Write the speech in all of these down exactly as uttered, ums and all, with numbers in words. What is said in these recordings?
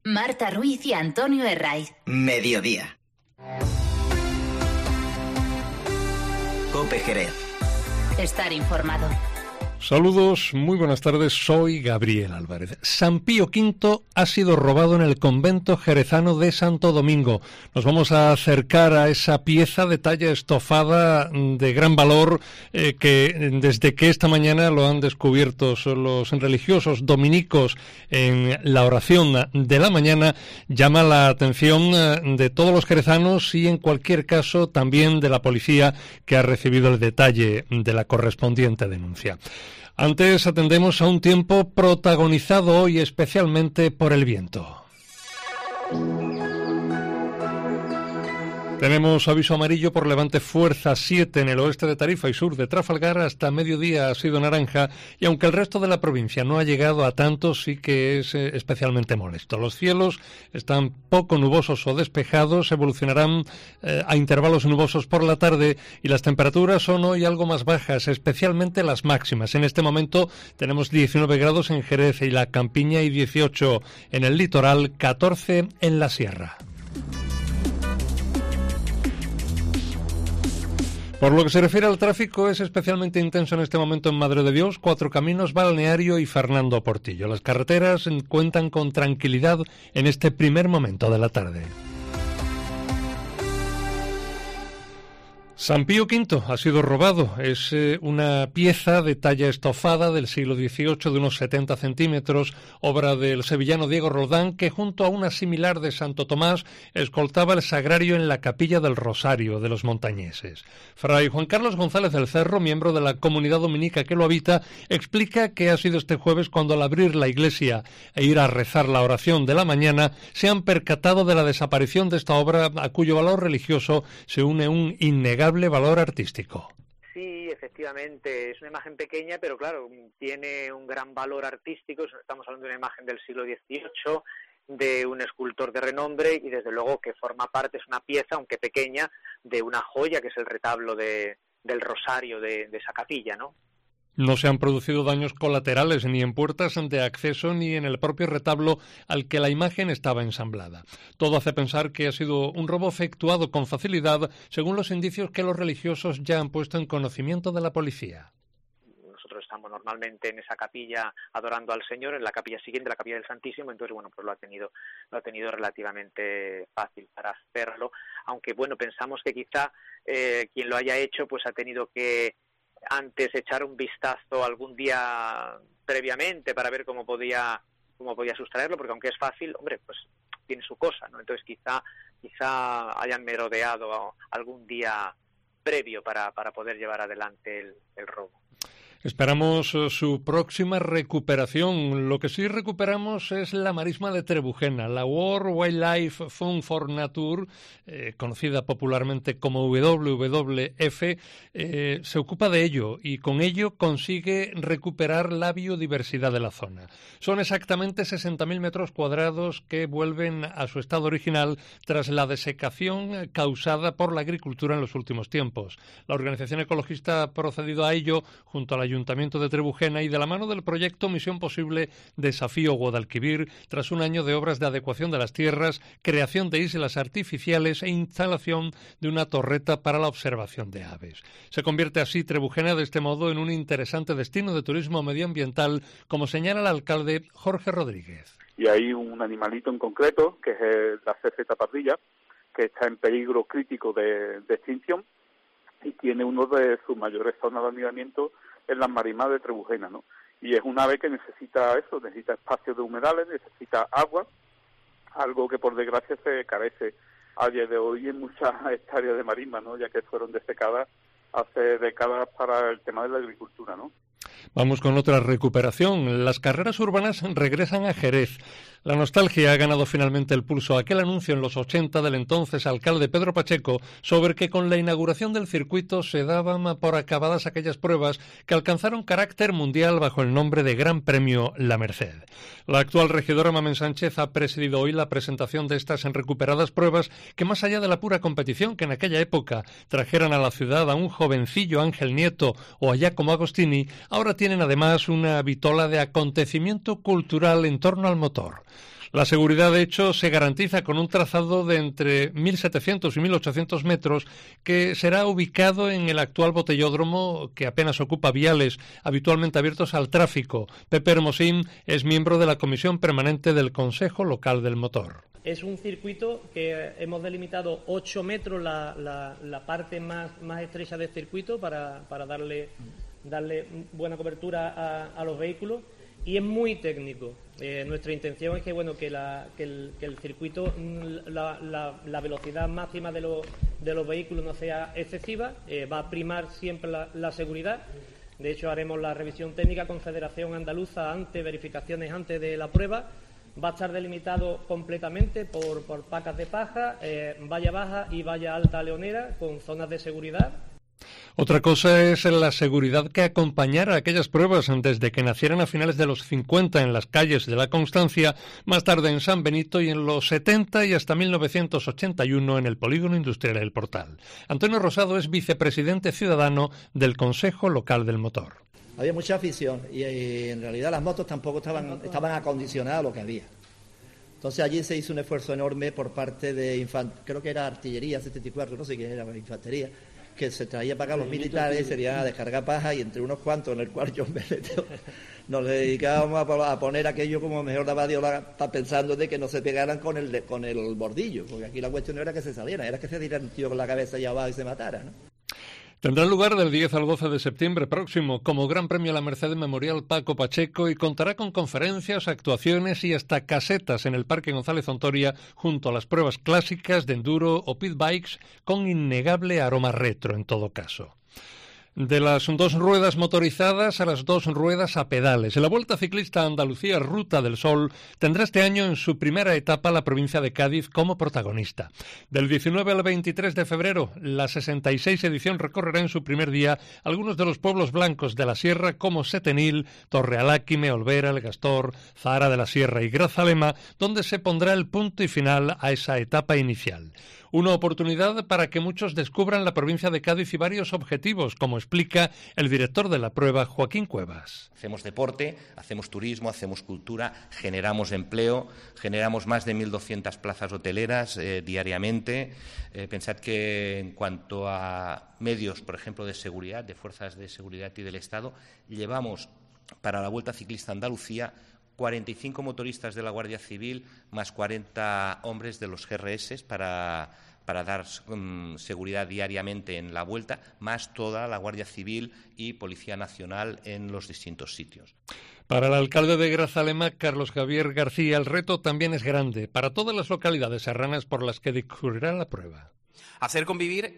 Marta Ruiz y Antonio Herraiz. Mediodía. COPE Jerez. Estar informado. Saludos, muy buenas tardes, soy Gabriel Álvarez. San Pío quinto ha sido robado en el convento jerezano de Santo Domingo. Nos vamos a acercar a esa pieza de talla estofada de gran valor eh, que desde que esta mañana lo han descubierto los religiosos dominicos en la oración de la mañana, llama la atención de todos los jerezanos y en cualquier caso también de la policía que ha recibido el detalle de la correspondiente denuncia. Antes atendemos a un tiempo protagonizado hoy especialmente por el viento. Tenemos aviso amarillo por levante fuerza siete en el oeste de Tarifa y sur de Trafalgar, hasta mediodía ha sido naranja, y aunque el resto de la provincia no ha llegado a tanto, sí que es eh, especialmente molesto. Los cielos están poco nubosos o despejados, evolucionarán eh, a intervalos nubosos por la tarde y las temperaturas son hoy algo más bajas, especialmente las máximas. En este momento tenemos diecinueve grados en Jerez y la Campiña y dieciocho en el litoral, catorce en la sierra. Por lo que se refiere al tráfico, es especialmente intenso en este momento en Madre de Dios, Cuatro Caminos, Balneario y Fernando Portillo. Las carreteras cuentan con tranquilidad en este primer momento de la tarde. San Pío quinto ha sido robado. Es eh, una pieza de talla estofada del siglo dieciocho de unos setenta centímetros, obra del sevillano Diego Roldán, que junto a una similar de Santo Tomás escoltaba el sagrario en la capilla del Rosario de los montañeses. Fray Juan Carlos González del Cerro, miembro de la comunidad dominica que lo habita, explica que ha sido este jueves cuando al abrir la iglesia e ir a rezar la oración de la mañana se han percatado de la desaparición de esta obra a cuyo valor religioso se une un innegable valor artístico. Sí, efectivamente, es una imagen pequeña, pero claro, tiene un gran valor artístico. Estamos hablando de una imagen del siglo dieciocho, de un escultor de renombre y desde luego que forma parte, es una pieza, aunque pequeña, de una joya que es el retablo de, del Rosario de, de esa capilla, ¿no? No se han producido daños colaterales ni en puertas de acceso ni en el propio retablo al que la imagen estaba ensamblada. Todo hace pensar que ha sido un robo efectuado con facilidad, según los indicios que los religiosos ya han puesto en conocimiento de la policía. Nosotros estamos normalmente en esa capilla adorando al Señor, en la capilla siguiente, la capilla del Santísimo, entonces bueno, pues lo ha tenido, lo ha tenido relativamente fácil para hacerlo, aunque bueno, pensamos que quizá eh, quien lo haya hecho pues ha tenido que antes echar un vistazo algún día previamente para ver cómo podía cómo podía sustraerlo, porque aunque es fácil, hombre, pues tiene su cosa, ¿no? Entonces quizá quizá hayan merodeado algún día previo para, para poder llevar adelante el, el robo. Esperamos su próxima recuperación. Lo que sí recuperamos es la marisma de Trebujena. La World Wildlife Fund for Nature, eh, conocida popularmente como W W F, eh, se ocupa de ello y con ello consigue recuperar la biodiversidad de la zona. Son exactamente sesenta mil metros cuadrados que vuelven a su estado original tras la desecación causada por la agricultura en los últimos tiempos. La organización ecologista ha procedido a ello junto a la Ayuntamiento de Trebujena y de la mano del proyecto Misión Posible Desafío Guadalquivir, tras un año de obras de adecuación de las tierras, creación de islas artificiales e instalación de una torreta para la observación de aves. Se convierte así Trebujena de este modo en un interesante destino de turismo medioambiental, como señala el alcalde Jorge Rodríguez. Y hay un animalito en concreto, que es la cerceta pardilla, que está en peligro crítico de, de extinción y tiene uno de sus mayores zonas de anidamiento en las marismas de Trebujena, ¿no? Y es un ave que necesita eso, necesita espacios de humedales, necesita agua, algo que por desgracia se carece a día de hoy en muchas hectáreas de marismas, ¿no? Ya que fueron desecadas hace décadas para el tema de la agricultura, ¿no? Vamos con otra recuperación. Las carreras urbanas regresan a Jerez. La nostalgia ha ganado finalmente el pulso a aquel anuncio en los ochenta del entonces alcalde Pedro Pacheco sobre que con la inauguración del circuito se daban por acabadas aquellas pruebas que alcanzaron carácter mundial bajo el nombre de Gran Premio La Merced. La actual regidora Mamen Sánchez ha presidido hoy la presentación de estas recuperadas pruebas que, más allá de la pura competición que en aquella época trajeran a la ciudad a un jovencillo Ángel Nieto o a Giacomo Agostini, ahora tienen además una vitola de acontecimiento cultural en torno al motor. La seguridad, de hecho, se garantiza con un trazado de entre mil setecientos y mil ochocientos metros que será ubicado en el actual botellódromo, que apenas ocupa viales habitualmente abiertos al tráfico. Pepe Hermosín es miembro de la Comisión Permanente del Consejo Local del Motor. Es un circuito que hemos delimitado ocho metros, la, la, la parte más, más estrecha del circuito, para, para darle, darle buena cobertura a, a los vehículos, y es muy técnico. Eh, nuestra intención es que, bueno, que, la, que, el, que el circuito, la, la, la velocidad máxima de, lo, de los vehículos no sea excesiva, eh, va a primar siempre la, la seguridad. De hecho, haremos la revisión técnica con Federación Andaluza antes, verificaciones antes de la prueba. Va a estar delimitado completamente por, por pacas de paja, eh, valla baja y valla alta leonera, con zonas de seguridad. Otra cosa es la seguridad que acompañara aquellas pruebas desde que nacieran a finales de los cincuenta en las calles de la Constancia, más tarde en San Benito y en los setenta y hasta mil novecientos ochenta y uno en el Polígono Industrial El Portal. Antonio Rosado es vicepresidente ciudadano del Consejo Local del Motor. Había mucha afición y, y en realidad las motos tampoco estaban, estaban acondicionadas a lo que había. Entonces allí se hizo un esfuerzo enorme por parte de, infant creo que era Artillería setenta y cuatro, no sé quién era, Infantería, que se traía para acá los militares, serían a descargar paja, y entre unos cuantos, en el cual yo me metí, nos dedicábamos a, a poner aquello como mejor daba Dios, pensando de que no se pegaran con el, con el bordillo, porque aquí la cuestión no era que se salieran, era que se dieran un tío con la cabeza allá abajo y se matara, ¿no? Tendrá lugar del diez al doce de septiembre próximo como Gran Premio a la Merced Memorial Paco Pacheco y contará con conferencias, actuaciones y hasta casetas en el Parque González Ontoria junto a las pruebas clásicas de enduro o pit bikes con innegable aroma retro en todo caso. De las dos ruedas motorizadas a las dos ruedas a pedales. En la Vuelta Ciclista Andalucía Ruta del Sol tendrá este año en su primera etapa la provincia de Cádiz como protagonista. Del diecinueve al veintitrés de febrero, la sesenta y seis edición recorrerá en su primer día algunos de los pueblos blancos de la sierra como Setenil, Torrealáquime, Olvera, El Gastor, Zahara de la Sierra y Grazalema, donde se pondrá el punto y final a esa etapa inicial. Una oportunidad para que muchos descubran la provincia de Cádiz y varios objetivos, como explica el director de la prueba, Joaquín Cuevas. Hacemos deporte, hacemos turismo, hacemos cultura, generamos empleo, generamos más de mil doscientas plazas hoteleras eh, diariamente. Eh, pensad que en cuanto a medios, por ejemplo, de seguridad, de fuerzas de seguridad y del Estado, llevamos para la Vuelta Ciclista Andalucía cuarenta y cinco motoristas de la Guardia Civil más cuarenta hombres de los G R S para, para dar um, seguridad diariamente en la Vuelta, más toda la Guardia Civil y Policía Nacional en los distintos sitios. Para el alcalde de Grazalema, Carlos Javier García, el reto también es grande para todas las localidades serranas por las que discurrirá la prueba. Hacer convivir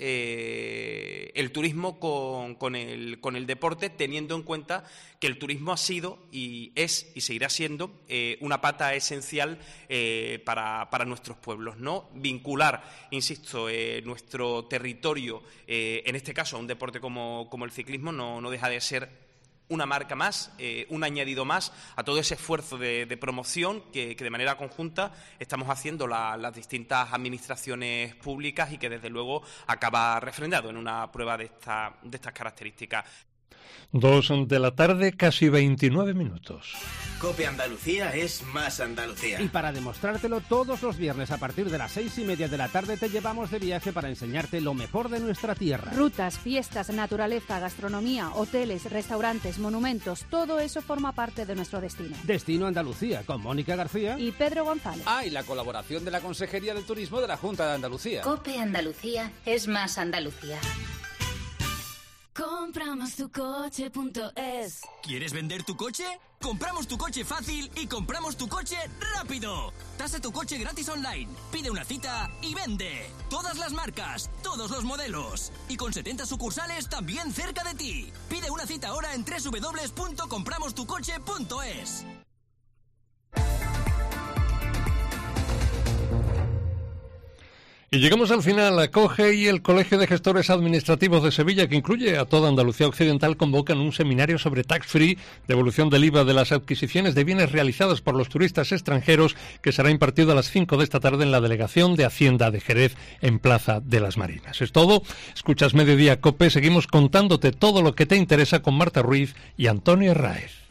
eh, el turismo con, con, el, con el deporte, teniendo en cuenta que el turismo ha sido y es y seguirá siendo eh, una pata esencial eh, para, para nuestros pueblos, ¿no? Vincular, insisto, eh, nuestro territorio, eh, en este caso a un deporte como, como el ciclismo, no, no deja de ser una marca más, eh, un añadido más a todo ese esfuerzo de, de promoción que, que de manera conjunta estamos haciendo la, las distintas administraciones públicas y que desde luego acaba refrendado en una prueba de, esta, de estas características. Dos de la tarde, casi veintinueve minutos. COPE Andalucía es más Andalucía. Y para demostrártelo, todos los viernes a partir de las seis y media de la tarde te llevamos de viaje para enseñarte lo mejor de nuestra tierra. Rutas, fiestas, naturaleza, gastronomía, hoteles, restaurantes, monumentos, todo eso forma parte de nuestro destino. Destino Andalucía, con Mónica García y Pedro González. Ah, y la colaboración de la Consejería de Turismo de la Junta de Andalucía. COPE Andalucía es más Andalucía. Compramos tu coche punto es. ¿Quieres vender tu coche? Compramos tu coche fácil y compramos tu coche rápido. Tasa tu coche gratis online. Pide una cita y vende. Todas las marcas, todos los modelos. Y con setenta sucursales también cerca de ti. Pide una cita ahora en doble u doble u doble u punto compramos tu coche punto es. Y llegamos al final. Acoge y el Colegio de Gestores Administrativos de Sevilla, que incluye a toda Andalucía Occidental, convocan un seminario sobre tax-free, devolución del I V A de las adquisiciones de bienes realizadas por los turistas extranjeros, que será impartido a las cinco de esta tarde en la Delegación de Hacienda de Jerez, en Plaza de las Marinas. Es todo. Escuchas Mediodía COPE. Seguimos contándote todo lo que te interesa con Marta Ruiz y Antonio Herráez.